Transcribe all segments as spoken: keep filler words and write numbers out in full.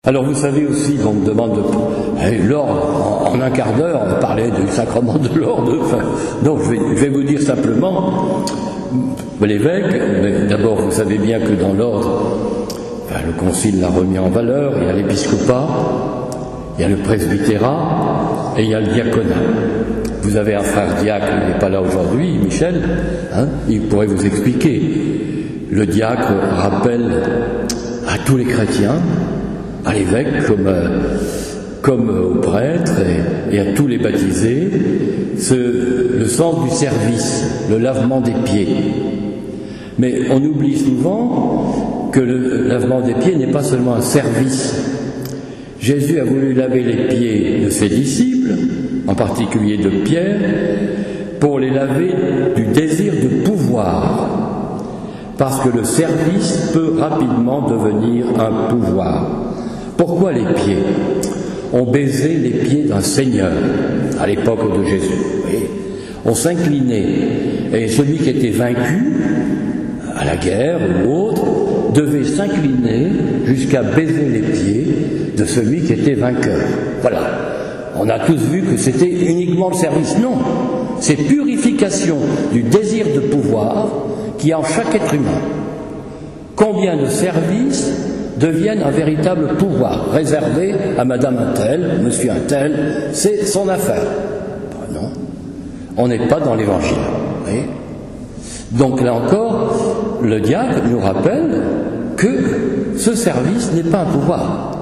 Alors vous savez aussi, on me demande de, eh, l'ordre, en, en un quart d'heure, on parlait du sacrement de l'ordre. Enfin, donc je vais, je vais vous dire simplement, l'évêque, mais d'abord vous savez bien que dans l'ordre, enfin, le concile l'a remis en valeur, il y a l'épiscopat, il y a le presbytérat et il y a le diaconat. Vous avez un frère diacre, il n'est pas là aujourd'hui, Michel, hein, il pourrait vous expliquer. Le diacre rappelle à tous les chrétiens, à l'évêque comme, euh, comme euh, aux prêtres et, et à tous les baptisés, ce, le sens du service, le lavement des pieds. Mais on oublie souvent que le lavement des pieds n'est pas seulement un service. Jésus a voulu laver les pieds de ses disciples, en particulier de Pierre, pour les laver du désir de pouvoir. Parce que le service peut rapidement devenir un pouvoir. Pourquoi les pieds? On baisait les pieds d'un seigneur à l'époque de Jésus. Oui. On s'inclinait. Et celui qui était vaincu, à la guerre ou autre, devait s'incliner jusqu'à baiser les pieds de celui qui était vainqueur. Voilà. On a tous vu que c'était uniquement le service. Non. C'est purification du désir de pouvoir qu'il y a en chaque être humain. Combien de services deviennent un véritable pouvoir, réservé à madame un tel, monsieur un tel, c'est son affaire. Ben non, on n'est pas dans l'évangile. Voyez. Donc là encore, le diacre nous rappelle que ce service n'est pas un pouvoir.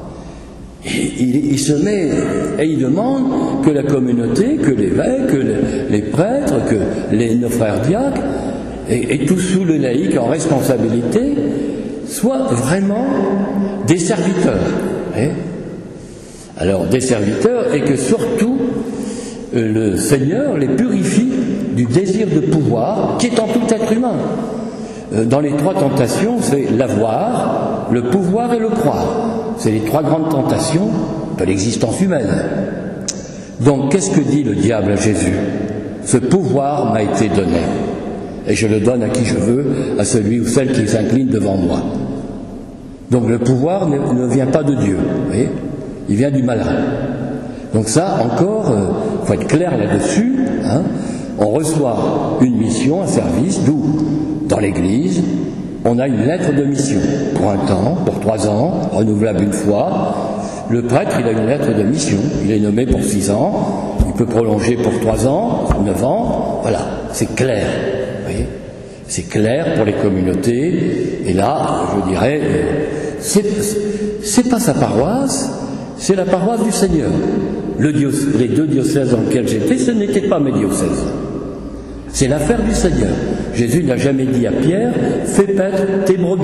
Il, il, il se met et il demande que la communauté, que l'évêque, que les, les prêtres, que les, nos frères diacres, et, et tous sous le laïc en responsabilité, soient vraiment des serviteurs. Hein? Alors, des serviteurs, et que surtout, euh, le Seigneur les purifie du désir de pouvoir qui est en tout être humain. Euh, dans les trois tentations, c'est l'avoir, le pouvoir et le croire. C'est les trois grandes tentations de l'existence humaine. Donc, qu'est-ce que dit le diable à Jésus? Ce pouvoir m'a été donné. Et je le donne à qui je veux, à celui ou celle qui s'incline devant moi. Donc le pouvoir ne, ne vient pas de Dieu, vous voyez, il vient du malin. Donc ça, encore, il euh, faut être clair là-dessus, hein. On reçoit une mission, un service, d'où, dans l'Église, on a une lettre de mission, pour un temps, pour trois ans, renouvelable une fois. Le prêtre, il a une lettre de mission, il est nommé pour six ans, il peut prolonger pour trois ans, pour neuf ans, voilà, c'est clair. C'est clair pour les communautés, et là, je dirais, c'est, c'est pas sa paroisse, c'est la paroisse du Seigneur. Le diocèse, les deux diocèses dans lesquels j'étais, ce n'étaient pas mes diocèses. C'est l'affaire du Seigneur. Jésus n'a jamais dit à Pierre, fais paître tes brebis.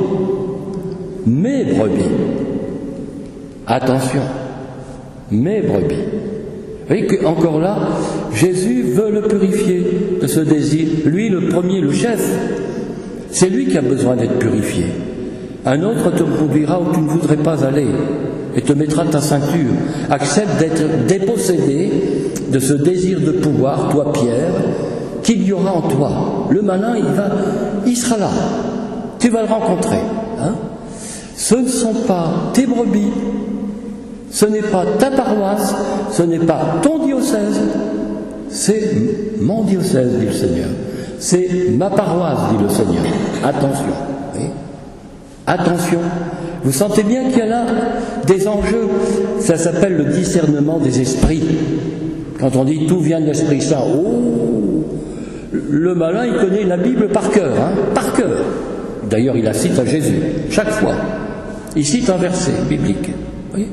Mes brebis. Attention, mes brebis. Vous voyez qu'encore là, Jésus veut le purifier de ce désir. Lui, le premier, le chef, c'est lui qui a besoin d'être purifié. Un autre te conduira où tu ne voudrais pas aller et te mettra ta ceinture. Accepte d'être dépossédé de ce désir de pouvoir, toi Pierre, qu'il y aura en toi. Le malin, il va, il sera là. Tu vas le rencontrer. Hein? Ce ne sont pas tes brebis. Ce n'est pas ta paroisse, ce n'est pas ton diocèse, c'est mon diocèse, dit le Seigneur. C'est ma paroisse, dit le Seigneur. Attention. Oui. Attention. Vous sentez bien qu'il y a là des enjeux. Ça s'appelle le discernement des esprits. Quand on dit tout vient de l'Esprit Saint, oh, le malin, il connaît la Bible par cœur, hein, par cœur. D'ailleurs, il la cite à Jésus, chaque fois. Il cite un verset biblique. Oui.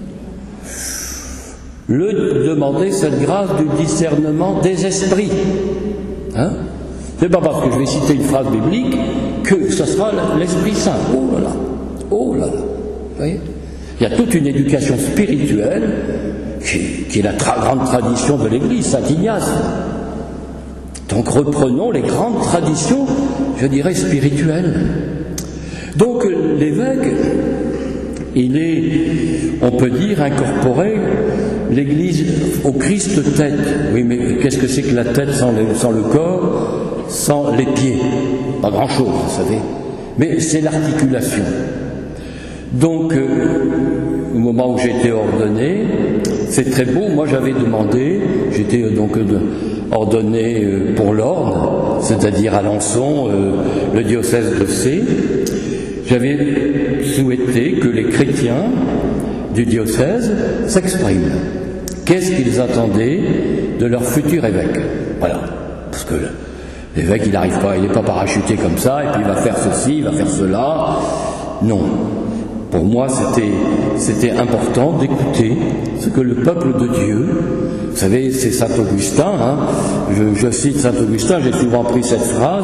Le demander cette grâce du discernement des esprits. Hein? C'est pas parce que je vais citer une phrase biblique que ce sera l'Esprit Saint. Oh là là, oh là là. Vous voyez? Il y a toute une éducation spirituelle qui, qui est la tra- grande tradition de l'Église, Saint Ignace. Donc reprenons les grandes traditions, je dirais, spirituelles. Donc l'évêque, il est, on peut dire, incorporé l'Église au Christ tête. Oui, mais qu'est-ce que c'est que la tête sans le, sans le corps, sans les pieds? Pas grand-chose, vous savez. Mais c'est l'articulation. Donc, euh, au moment où j'étais ordonné, c'est très beau, moi j'avais demandé, j'étais euh, donc euh, ordonné euh, pour l'Orne, c'est-à-dire à Alençon, euh, le diocèse de C. J'avais souhaité que les chrétiens du diocèse s'expriment. Qu'est-ce qu'ils attendaient de leur futur évêque? Voilà, parce que l'évêque il n'arrive pas, il n'est pas parachuté comme ça, et puis il va faire ceci, il va faire cela. Non. Pour moi, c'était, c'était important d'écouter ce que le peuple de Dieu, vous savez, c'est saint Augustin, hein, je, je cite saint Augustin, j'ai souvent pris cette phrase,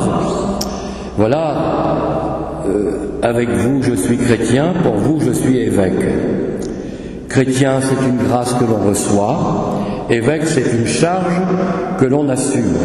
voilà, euh, avec vous je suis chrétien, pour vous je suis évêque. Chrétien, c'est une grâce que l'on reçoit, évêque, c'est une charge que l'on assume.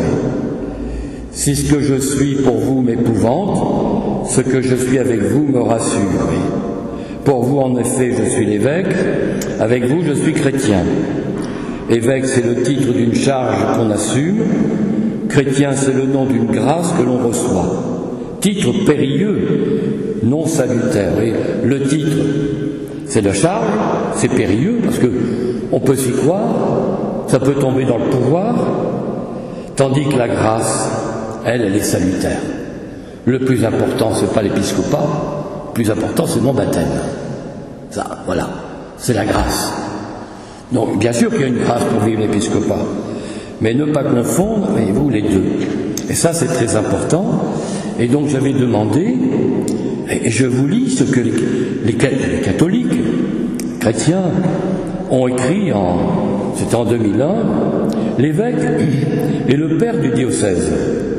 Si ce que je suis pour vous m'épouvante, ce que je suis avec vous me rassure. Pour vous, en effet, je suis l'évêque, avec vous, je suis chrétien. Évêque, c'est le titre d'une charge qu'on assume, chrétien, c'est le nom d'une grâce que l'on reçoit. Titre périlleux, non salutaire. Et le titre, c'est la charge, c'est périlleux, parce que on peut s'y croire, ça peut tomber dans le pouvoir, tandis que la grâce, elle, elle est salutaire. Le plus important, c'est pas l'épiscopat, le plus important, c'est mon baptême. Ça, voilà, c'est la grâce. Donc, bien sûr qu'il y a une grâce pour vivre l'épiscopat, mais ne pas confondre, voyez-vous, les deux. Et ça, c'est très important. Et donc, j'avais demandé, et je vous lis ce que les, les, les catholiques, chrétiens, ont écrit en, c'était en deux mille un, l'évêque est le père du diocèse.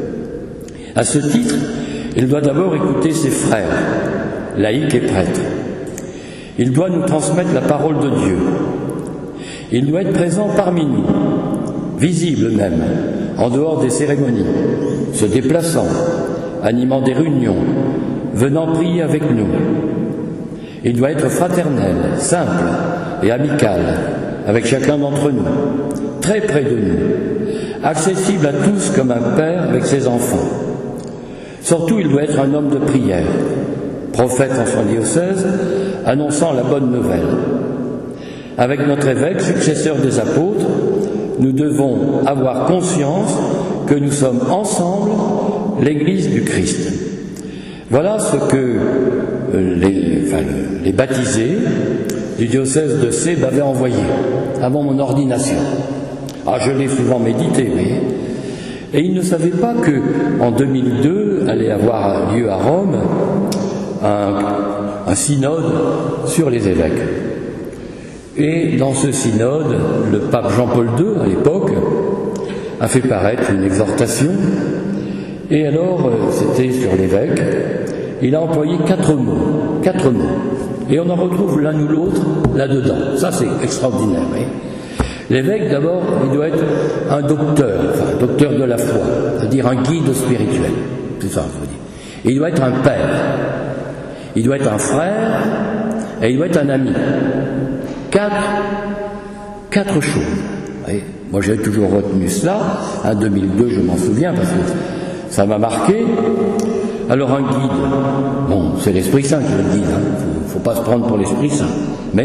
À ce titre, il doit d'abord écouter ses frères, laïcs et prêtres. Il doit nous transmettre la parole de Dieu. Il doit être présent parmi nous, visible même, en dehors des cérémonies, se déplaçant, animant des réunions, venant prier avec nous. Il doit être fraternel, simple et amical avec chacun d'entre nous, très près de nous, accessible à tous comme un père avec ses enfants. Surtout, il doit être un homme de prière, prophète en son diocèse, annonçant la bonne nouvelle. Avec notre évêque, successeur des apôtres, nous devons avoir conscience que nous sommes ensemble l'Église du Christ. Voilà ce que les, enfin, les baptisés du diocèse de C m'avaient envoyé avant mon ordination. Ah, je l'ai souvent médité, oui. Et ils ne savaient pas que en deux mille deux allait avoir lieu à Rome un, un synode sur les évêques. Et dans ce synode, le pape Jean-Paul deux, à l'époque, a fait paraître une exhortation. Et alors, c'était sur l'évêque, il a employé quatre mots, quatre mots. Et on en retrouve l'un ou l'autre là-dedans. Ça, c'est extraordinaire. Oui. L'évêque, d'abord, il doit être un docteur, enfin, un docteur de la foi, c'est-à-dire un guide spirituel. C'est ça, je veux dire. Et il doit être un père, il doit être un frère, et il doit être un ami. Quatre, quatre choses. Oui. Moi, j'ai toujours retenu cela. En deux mille deux, je m'en souviens, parce que ça m'a marqué. Alors, un guide, bon, c'est l'Esprit Saint qui le guide, il hein. ne faut, faut pas se prendre pour l'Esprit Saint. Mais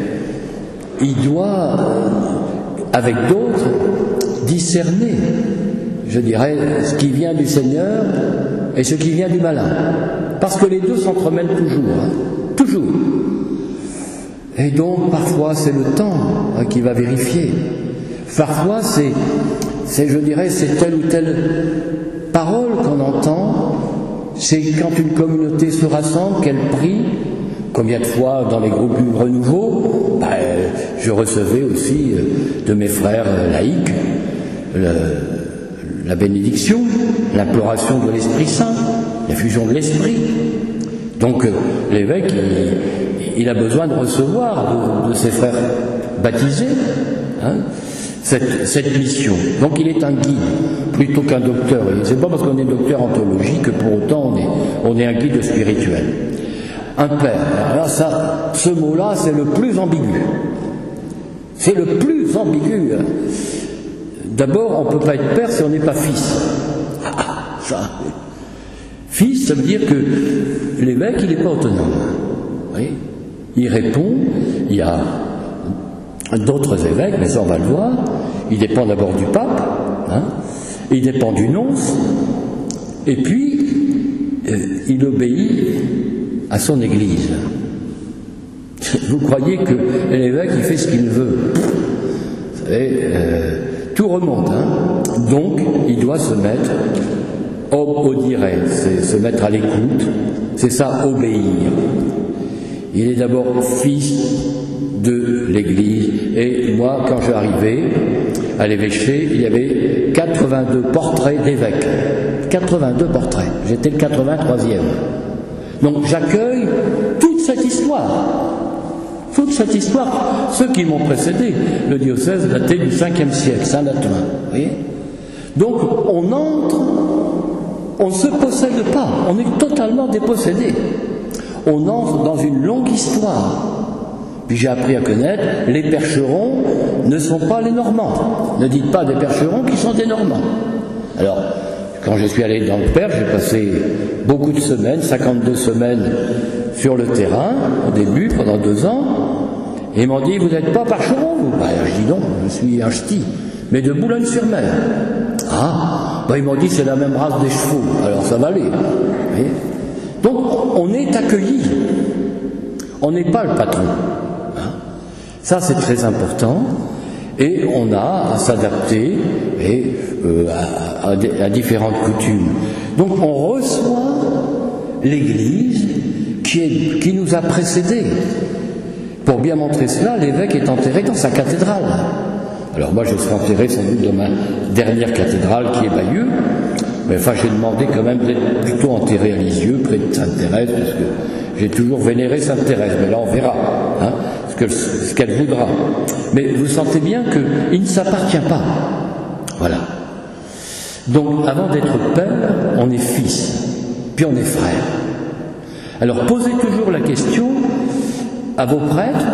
il doit, avec d'autres, discerner, je dirais, ce qui vient du Seigneur et ce qui vient du malin. Parce que les deux s'entremêlent toujours, hein, toujours. Et donc, parfois, c'est le temps hein, qui va vérifier. Parfois, c'est, c'est, je dirais, c'est telle ou telle parole qu'on entend. C'est quand une communauté se rassemble, qu'elle prie. Combien de fois, dans les groupes du Renouveau, ben, je recevais aussi euh, de mes frères euh, laïcs le, la bénédiction, l'imploration de l'Esprit Saint, la fusion de l'Esprit. Donc, euh, l'évêque, il, il a besoin de recevoir de, de ses frères baptisés hein, cette, cette mission. Donc, il est un guide plutôt qu'un docteur. Et c'est pas parce qu'on est docteur en théologie que pour autant on est, on est un guide spirituel. Un père. Alors là, ça, ce mot-là, c'est le plus ambigu. C'est le plus ambigu. D'abord, on ne peut pas être père si on n'est pas fils. Ah, ça. Fils, ça veut dire que l'évêque, il n'est pas autonome. Oui. il répond, il y a d'autres évêques, mais ça on va le voir, il dépend d'abord du pape, hein, il dépend du nonce, et puis euh, il obéit à son Église. Vous croyez que l'évêque il fait ce qu'il veut? Vous savez, euh, tout remonte, hein. Donc il doit se mettre au, au dirait, c'est se mettre à l'écoute, c'est ça, obéir. Il est d'abord fils de l'Église, et moi quand je arrivais à l'évêché, il y avait quatre-vingt-deux portraits d'évêques, quatre-vingt-deux portraits, j'étais le quatre-vingt-troisième. Donc j'accueille toute cette histoire. Toute cette histoire, ceux qui m'ont précédé, le diocèse datait du cinquième siècle, Saint-Latrin, vous voyez. Donc on entre, on ne se possède pas, on est totalement dépossédé. On entre dans une longue histoire. Puis j'ai appris à connaître, les percherons ne sont pas les Normands. Ne dites pas des percherons qui sont des Normands. Alors, quand je suis allé dans le Perche, j'ai passé beaucoup de semaines, cinquante-deux semaines sur le terrain, au début, pendant deux ans, et ils m'ont dit, vous n'êtes pas percheron, vous? Ben, je dis non, je suis un ch'ti, mais de Boulogne-sur-Mer. Ah, ben, ils m'ont dit, c'est la même race des chevaux, alors ça va aller. Et donc, on est accueilli, on n'est pas le patron. Hein? Ça, c'est très important. Et on a à s'adapter et, euh, à, à, à différentes coutumes. Donc on reçoit l'Église qui, est, qui nous a précédés. Pour bien montrer cela, l'évêque est enterré dans sa cathédrale. Alors moi je serai enterré sans doute dans ma dernière cathédrale qui est Bayeux, mais enfin j'ai demandé quand même d'être plutôt enterré à Lisieux, près de Sainte-Thérèse, parce que j'ai toujours vénéré Sainte-Thérèse, mais là on verra. Hein, ce qu'elle voudra. Mais vous sentez bien qu'il ne s'appartient pas. Voilà. Donc, avant d'être père, on est fils, puis on est frère. Alors, posez toujours la question à vos prêtres,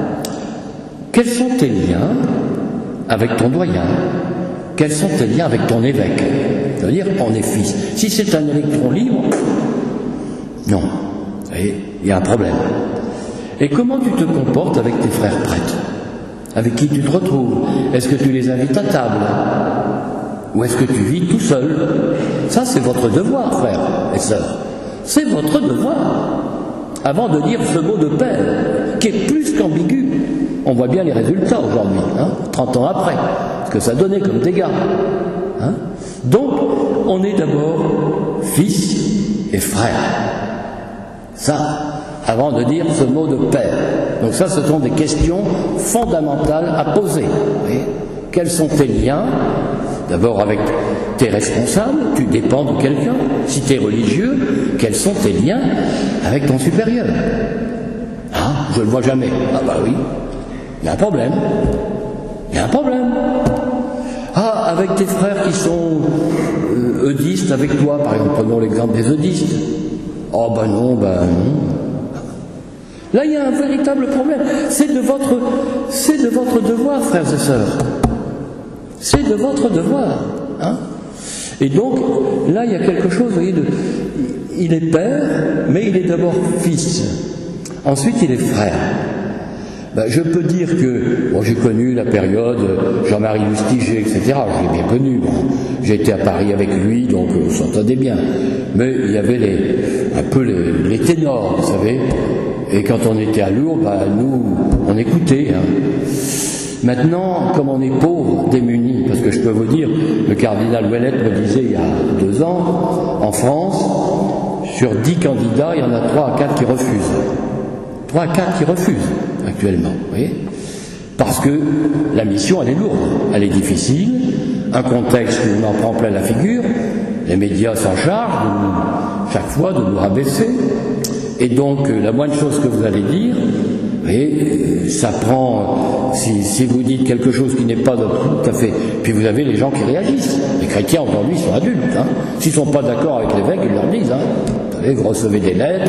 quels sont tes liens avec ton doyen? Quels sont tes liens avec ton évêque? C'est-à-dire, on est fils. Si c'est un électron libre, non. Vous voyez, il y a un problème. Et comment tu te comportes avec tes frères prêtres? Avec qui tu te retrouves? Est-ce que tu les invites à table? Ou est-ce que tu vis tout seul? Ça, c'est votre devoir, frères et sœurs. C'est votre devoir. Avant de dire ce mot de père, qui est plus qu'ambigu. On voit bien les résultats aujourd'hui, hein, trente ans après, ce que ça donnait comme dégâts. Hein. Donc, on est d'abord fils et frère. Ça, avant de dire ce mot de père. Donc ça, ce sont des questions fondamentales à poser. Oui. Quels sont tes liens? D'abord avec tes responsables, tu dépends de quelqu'un. Si tu es religieux, quels sont tes liens avec ton supérieur? Ah, je ne le vois jamais. Ah bah oui, il y a un problème. Il y a un problème. Ah, avec tes frères qui sont euh, eudistes avec toi, par exemple, prenons l'exemple des eudistes. Oh ben non, ben non. Là, il y a un véritable problème. C'est de votre, c'est de votre devoir, frères et sœurs. C'est de votre devoir. Hein. Et donc, là, il y a quelque chose, vous voyez, de, il est père, mais il est d'abord fils. Ensuite, il est frère. Ben, je peux dire que, bon, j'ai connu la période Jean-Marie Lustiger, et cetera. J'ai bien connu. Bon, j'ai été à Paris avec lui, donc on s'entendait bien. Mais il y avait les, un peu les, les ténors, vous savez. Et quand on était à Lourdes, bah, nous, on écoutait. Hein. Maintenant, comme on est pauvre, démunis, parce que je peux vous dire, le cardinal Ouellet me disait il y a deux ans, en France, sur dix candidats, il y en a trois à quatre qui refusent. Trois à quatre qui refusent, actuellement, vous voyez. Parce que la mission, elle est lourde, elle est difficile, un contexte où on en prend plein la figure, les médias s'en chargent, de, chaque fois, de nous rabaisser. Et donc, la moindre chose que vous allez dire, et ça prend, si, si vous dites quelque chose qui n'est pas tout à fait, puis vous avez les gens qui réagissent. Les chrétiens aujourd'hui sont adultes. Hein. S'ils ne sont pas d'accord avec l'évêque, ils leur disent. Hein. Vous savez, vous recevez des lettres,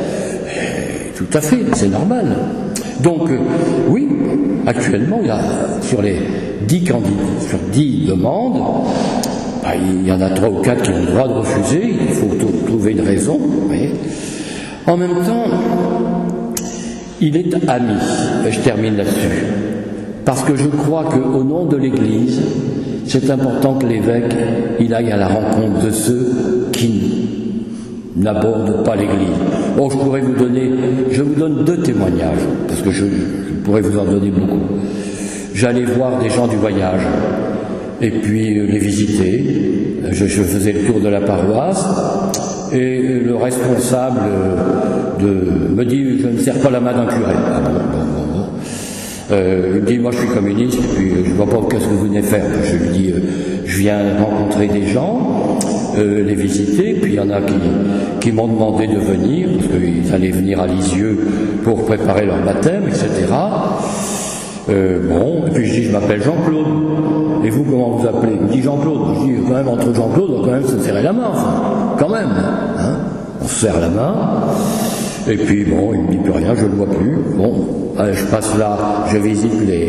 et, tout à fait, c'est normal. Donc, euh, oui, actuellement, il y a, sur les dix candidats, sur dix demandes, bah, il y en a trois ou quatre qui ont le droit de refuser, il faut trouver une raison, vous voyez. En même temps, Il est ami, et je termine là-dessus, parce que je crois qu'au nom de l'Église, c'est important que l'évêque il aille à la rencontre de ceux qui n'abordent pas l'Église. Bon, je pourrais vous donner, je vous donne deux témoignages, parce que je, je pourrais vous en donner beaucoup. J'allais voir des gens du voyage, et puis euh, les visiter. Je, je faisais le tour de la paroisse, et le responsable de, me dit « je ne serre pas la main d'un curé ». Ah bon, bon, bon, bon. Euh, il me dit « moi je suis communiste, et puis je ne vois pas qu'est-ce que vous venez faire ». Je lui dis euh, « je viens rencontrer des gens, euh, les visiter, puis il y en a qui, qui m'ont demandé de venir, parce qu'ils allaient venir à Lisieux pour préparer leur baptême, et cetera. Euh, bon, et puis je dis « je m'appelle Jean-Claude ». Et vous, comment vous appelez? Il me dit Jean-Claude. Je dis, quand même, entre Jean-Claude, on va quand même se serrer la main, enfin, quand même, hein. On se serre la main. Et puis, bon, il me dit plus rien, je ne le vois plus. Bon, allez, je passe là, je visite les,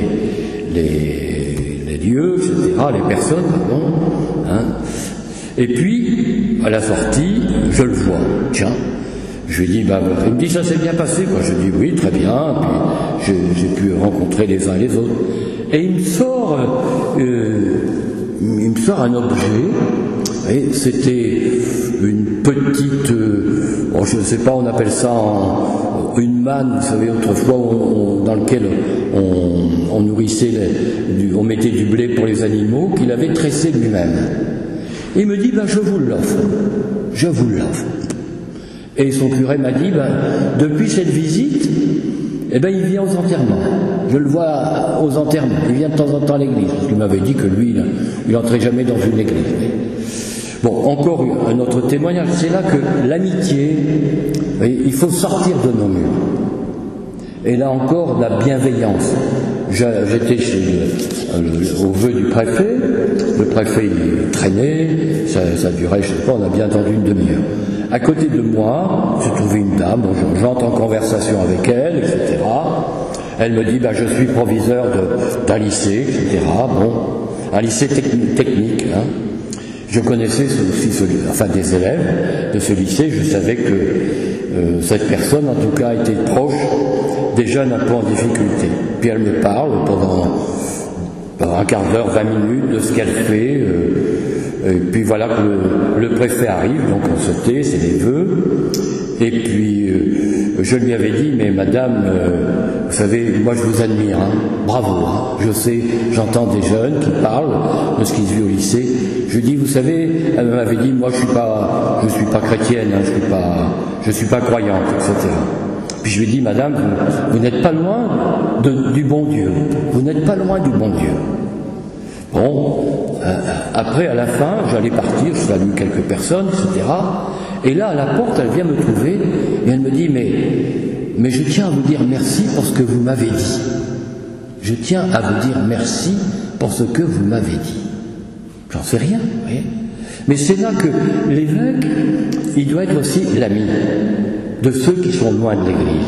les, les lieux, et cetera, les personnes, pardon, hein. Et puis, à la sortie, je le vois. Tiens, je lui dis, bah, il me dit, ça s'est bien passé, quoi. Je dis, oui, très bien. Puis, j'ai pu rencontrer les uns et les autres. Et il me sort, euh, il me sort un objet, et c'était une petite, euh, bon, je ne sais pas, on appelle ça en, une manne, vous savez, autrefois, on, on, dans lequel on, on nourrissait, les, du, on mettait du blé pour les animaux, qu'il avait tressé lui-même. Et il me dit, ben, je vous l'offre, je vous l'offre. Et son curé m'a dit, ben, depuis cette visite, eh ben, il vient aux enterrements. Je le vois aux enterrements. Il vient de temps en temps à l'église. Parce qu'il m'avait dit que lui, il n'entrait jamais dans une église. Bon, encore un autre témoignage. C'est là que l'amitié, il faut sortir de nos murs. Et là encore, la bienveillance. J'étais chez le, le, au vœu du préfet. Le préfet, il traînait. Ça, ça durait, je ne sais pas, on a bien attendu une demi-heure. À côté de moi, se trouvait une dame, bon, j'entre en conversation avec elle, et cetera. Elle me dit, bah, je suis proviseur d'un lycée, et cetera. Bon, un lycée technique, technique hein. Je connaissais aussi, celui, enfin, des élèves de ce lycée, je savais que euh, cette personne, en tout cas, était proche des jeunes un peu en difficulté. Puis elle me parle pendant, pendant un quart d'heure, vingt minutes, de ce qu'elle fait. Euh, Et puis voilà que le, le préfet arrive, donc on se tait, c'est les vœux. Et puis euh, je lui avais dit, mais madame, euh, vous savez, moi je vous admire, hein, bravo, hein, je sais, j'entends des jeunes qui parlent de ce qu'ils vivent au lycée. Je lui dis, vous savez, elle m'avait dit, moi je suis pas, je suis pas chrétienne, hein, je suis pas, je suis pas croyante, et cetera. Puis je lui ai dit, madame, vous, vous n'êtes pas loin de, du bon Dieu, vous n'êtes pas loin du bon Dieu. Bon, euh, après, à la fin, j'allais partir, je salue quelques personnes, et cetera. Et là, à la porte, elle vient me trouver, et elle me dit, mais, mais je tiens à vous dire merci pour ce que vous m'avez dit. Je tiens à vous dire merci pour ce que vous m'avez dit. J'en sais rien, vous voyez. Mais c'est là que l'évêque, il doit être aussi l'ami de ceux qui sont loin de l'Église.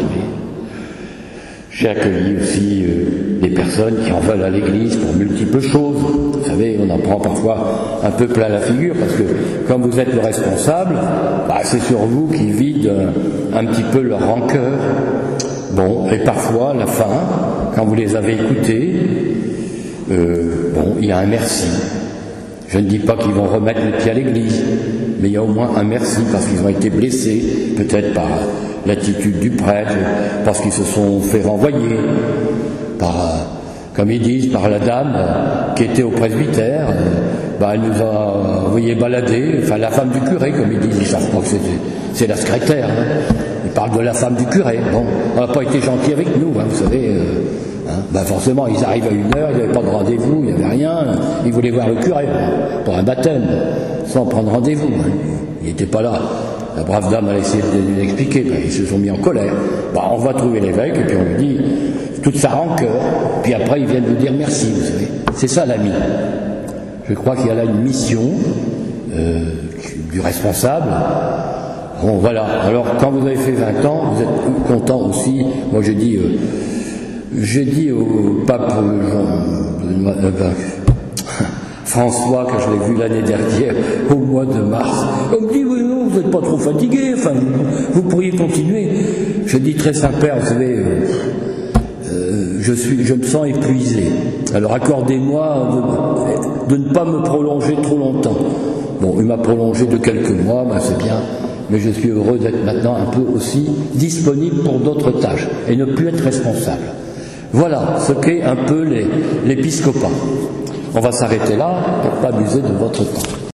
J'ai accueilli aussi euh, des personnes qui en veulent à l'Église pour multiples choses. Vous savez, on en prend parfois un peu plein la figure, parce que comme vous êtes le responsable, bah, c'est sur vous qu'ils vident un, un petit peu leur rancœur. Bon, et parfois, à la fin, quand vous les avez écoutés, euh, bon, il y a un merci. Je ne dis pas qu'ils vont remettre le pied à l'Église, mais il y a au moins un merci, parce qu'ils ont été blessés, peut-être par l'attitude du prêtre, parce qu'ils se sont fait renvoyer, par, comme ils disent, par la dame qui était au presbytère. Bah, elle nous a envoyé balader, enfin la femme du curé, comme ils disent, ils savent pas que c'est la secrétaire. Hein. Ils parlent de la femme du curé. Bon, on n'a pas été gentil avec nous, hein, vous savez. Euh, hein. Bah, forcément, ils arrivent à une heure, il n'y avait pas de rendez-vous, il n'y avait rien. Ils voulaient voir le curé pour un baptême, sans prendre rendez-vous. Hein. Il n'était pas là. La brave dame a essayé de l'expliquer, ben, ils se sont mis en colère. Ben, on va trouver l'évêque, et puis on lui dit toute sa rancœur, puis après ils viennent nous dire merci, vous savez. C'est ça l'ami. Je crois qu'il y a là une mission euh, du responsable. Bon, voilà. Alors, quand vous avez fait vingt ans, vous êtes content aussi. Moi, j'ai dit, euh, j'ai dit au pape Jean, euh, euh, François, que je l'ai vu l'année dernière, au mois de mars. On me dit, oui, non, vous n'êtes pas trop fatigué, enfin, vous, vous pourriez continuer. Je dis très Saint-Père, vous savez, euh, euh, je, suis, je me sens épuisé. Alors accordez-moi de, de ne pas me prolonger trop longtemps. Bon, il m'a prolongé de quelques mois, ben c'est bien, mais je suis heureux d'être maintenant un peu aussi disponible pour d'autres tâches et ne plus être responsable. Voilà ce qu'est un peu l'épiscopat. On va s'arrêter là pour ne pas abuser de votre temps.